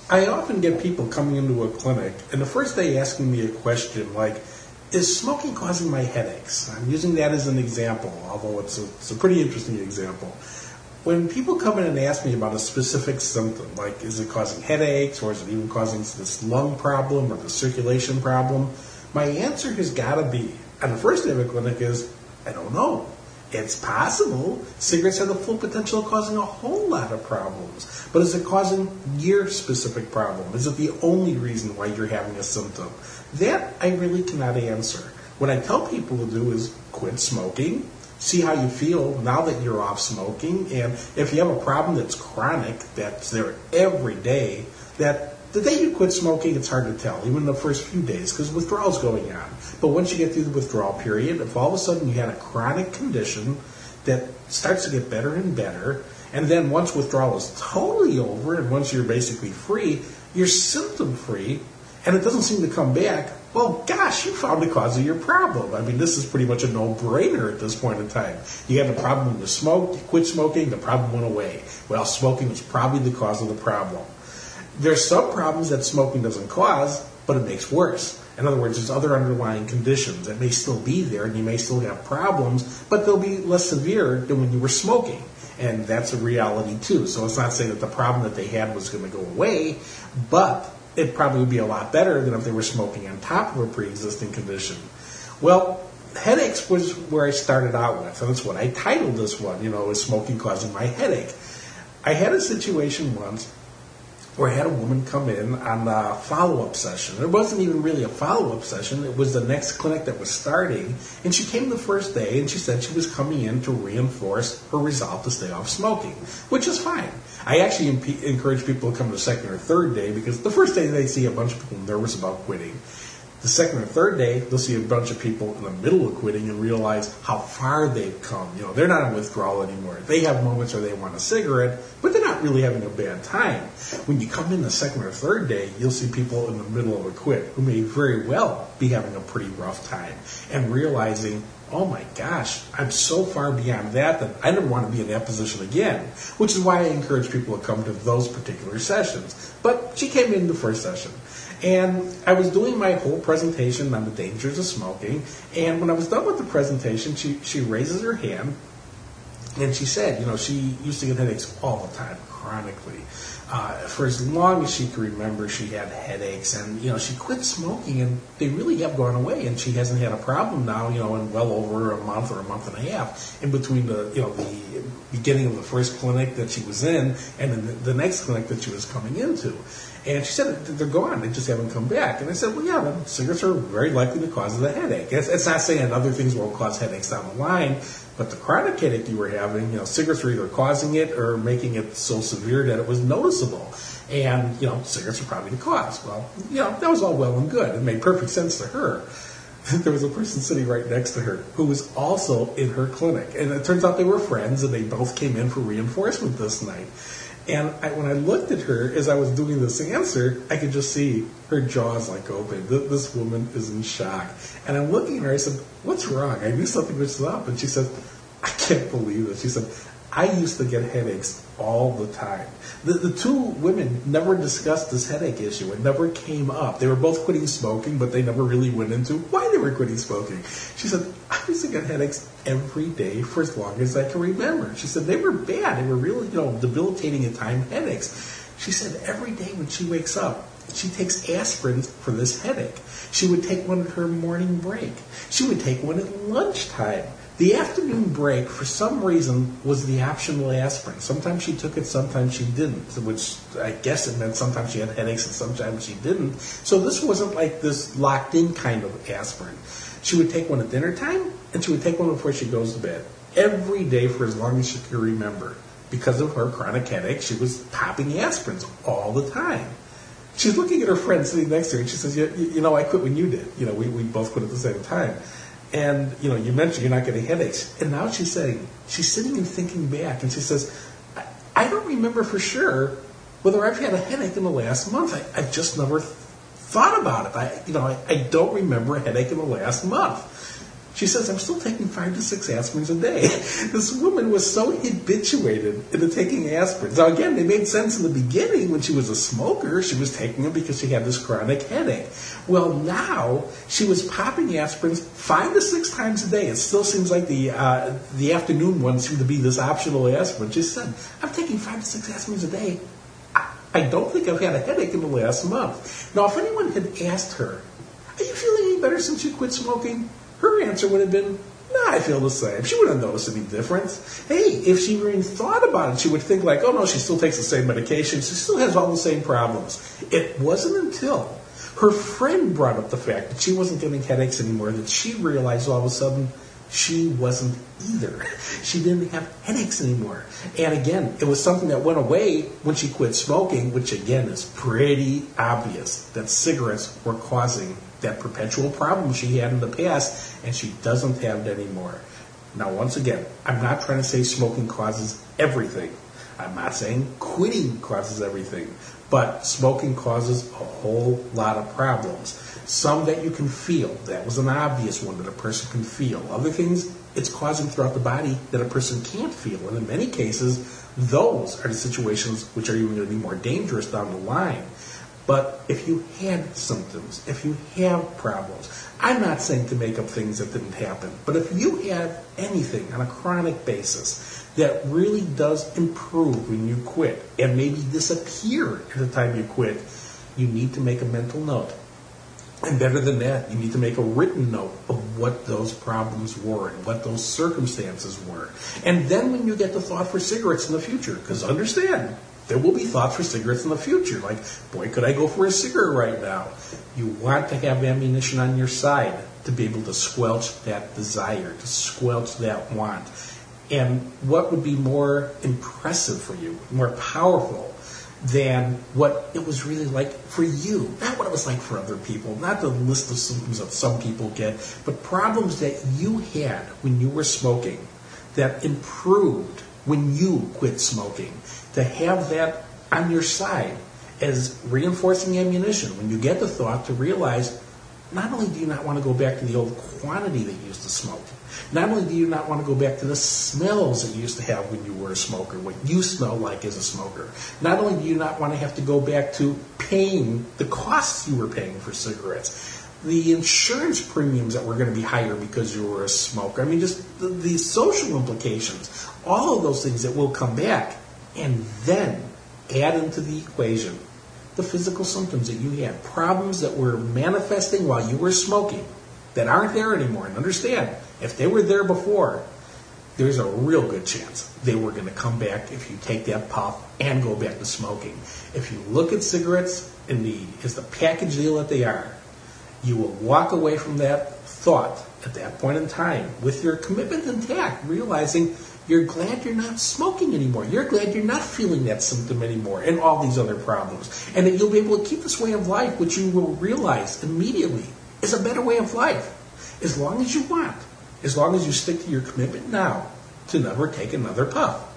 I often get people coming into a clinic, and the first day asking me a question like, is smoking causing my headaches? I'm using that as an example, although it's a pretty interesting example. When people come in and ask me about a specific symptom, like is it causing headaches, or is it even causing this lung problem or the circulation problem, my answer has got to be, on the first day of a clinic, is I don't know. It's possible cigarettes have the full potential of causing a whole lot of problems. But is it causing your specific problem? Is it the only reason why you're having a symptom? That I really cannot answer. What I tell people to do is quit smoking, see how you feel now that you're off smoking, and if you have a problem that's chronic, that's there every day, that the day you quit smoking, it's hard to tell, even the first few days, because withdrawal's going on. But once you get through the withdrawal period, if all of a sudden you had a chronic condition that starts to get better and better, and then once withdrawal is totally over, and once you're basically free, you're symptom-free, and it doesn't seem to come back, well, gosh, you found the cause of your problem. I mean, this is pretty much a no-brainer at this point in time. You had a problem when you smoked, you quit smoking, the problem went away. Well, smoking was probably the cause of the problem. There's some problems that smoking doesn't cause, but it makes worse. In other words, there's other underlying conditions that may still be there, and you may still have problems, but they'll be less severe than when you were smoking. And that's a reality, too. So it's not saying that the problem that they had was going to go away, but it probably would be a lot better than if they were smoking on top of a pre-existing condition. Well, headaches was where I started out with, and that's what I titled this one, is smoking causing my headache. I had a situation once where I had a woman come in on a follow-up session. It wasn't even really a follow-up session. It was the next clinic that was starting. And she came the first day, and she said she was coming in to reinforce her resolve to stay off smoking, which is fine. I actually encourage people to come the second or third day, because the first day they see a bunch of people nervous about quitting. The second or third day, they'll see a bunch of people in the middle of quitting and realize how far they've come. They're not in withdrawal anymore. They have moments where they want a cigarette, but they're not really having a bad time. When you come in the second or third day, you'll see people in the middle of a quit who may very well be having a pretty rough time and realizing, oh my gosh, I'm so far beyond that I never want to be in that position again, which is why I encourage people to come to those particular sessions. But she came in the first session. And I was doing my whole presentation on the dangers of smoking, and when I was done with the presentation, she raises her hand, and she said, she used to get headaches all the time, chronically. For as long as she could remember, she had headaches, and, she quit smoking, and they really have gone away, and she hasn't had a problem now, in well over a month or a month and a half, in between the beginning of the first clinic that she was in, and then the next clinic that she was coming into. And she said they're gone, they just haven't come back. And I said, well, yeah, then cigarettes are very likely the cause of the headache. It's not saying other things won't cause headaches down the line, but the chronic headache you were having, cigarettes were either causing it or making it so severe that it was noticeable. And, cigarettes are probably the cause. Well, that was all well and good. It made perfect sense to her. There was a person sitting right next to her who was also in her clinic. And it turns out they were friends, and they both came in for reinforcement this night. And when I looked at her as I was doing this answer, I could just see her jaws open. This woman is in shock. And I'm looking at her, I said, what's wrong? I knew something was up. And she said, I can't believe it. She said, I used to get headaches all the time. The two women never discussed this headache issue. It never came up. They were both quitting smoking, but they never really went into why they were quitting smoking. She said, I used to get headaches every day for as long as I can remember. She said they were bad. They were really, debilitating at times headaches. She said every day when she wakes up, she takes aspirin for this headache. She would take one at her morning break. She would take one at lunchtime. The afternoon break, for some reason, was the optional aspirin. Sometimes she took it, sometimes she didn't, which I guess it meant sometimes she had headaches and sometimes she didn't. So this wasn't like this locked-in kind of aspirin. She would take one at dinner time, and she would take one before she goes to bed. Every day for as long as she could remember. Because of her chronic headache, she was popping aspirins all the time. She's looking at her friend sitting next to her, and she says, I quit when you did. We both quit at the same time. And, you mentioned you're not getting headaches. And now she's sitting and thinking back, and she says, I don't remember for sure whether I've had a headache in the last month. I've just never thought about it. I don't remember a headache in the last month. She says, I'm still taking 5 to 6 aspirins a day. This woman was so habituated into taking aspirins. Now, again, they made sense in the beginning when she was a smoker. She was taking them because she had this chronic headache. Well, now she was popping aspirins 5 to 6 times a day. It still seems like the afternoon ones seem to be this optional aspirin. She said, I'm taking 5 to 6 aspirins a day. I don't think I've had a headache in the last month. Now, if anyone had asked her, are you feeling any better since you quit smoking? Her answer would have been, nah, I feel the same. She wouldn't have noticed any difference. Hey, if she really thought about it, she would think like, oh no, she still takes the same medication. She still has all the same problems. It wasn't until her friend brought up the fact that she wasn't getting headaches anymore that she realized all of a sudden she wasn't either. She didn't have headaches anymore. And again, it was something that went away when she quit smoking, which again is pretty obvious that cigarettes were causing that perpetual problem she had in the past, and she doesn't have it anymore. Now, once again, I'm not trying to say smoking causes everything. I'm not saying quitting causes everything, but smoking causes a whole lot of problems. Some that you can feel. That was an obvious one that a person can feel. Other things it's causing throughout the body that a person can't feel. And in many cases, those are the situations which are even going to be more dangerous down the line. But if you had symptoms, if you have problems, I'm not saying to make up things that didn't happen, but if you have anything on a chronic basis that really does improve when you quit and maybe disappear at the time you quit, you need to make a mental note. And better than that, you need to make a written note of what those problems were and what those circumstances were. And then when you get the thought for cigarettes in the future, because understand, there will be thoughts for cigarettes in the future, like, boy, could I go for a cigarette right now? You want to have ammunition on your side to be able to squelch that desire, to squelch that want. And what would be more impressive for you, more powerful than what it was really like for you? Not what it was like for other people, not the list of symptoms that some people get, but problems that you had when you were smoking that improved when you quit smoking. To have that on your side as reinforcing ammunition when you get the thought to realize not only do you not want to go back to the old quantity that you used to smoke, not only do you not want to go back to the smells that you used to have when you were a smoker, what you smell like as a smoker, not only do you not want to have to go back to paying the costs you were paying for cigarettes, the insurance premiums that were going to be higher because you were a smoker, I mean just the social implications, all of those things that will come back. And then add into the equation the physical symptoms that you had, problems that were manifesting while you were smoking that aren't there anymore. And understand, if they were there before, there's a real good chance they were going to come back if you take that puff and go back to smoking. If you look at cigarettes as the package deal that they are, you will walk away from that thought at that point in time with your commitment intact, realizing you're glad you're not smoking anymore. You're glad you're not feeling that symptom anymore and all these other problems. And that you'll be able to keep this way of life, which you will realize immediately is a better way of life. As long as you want. As long as you stick to your commitment now to never take another puff.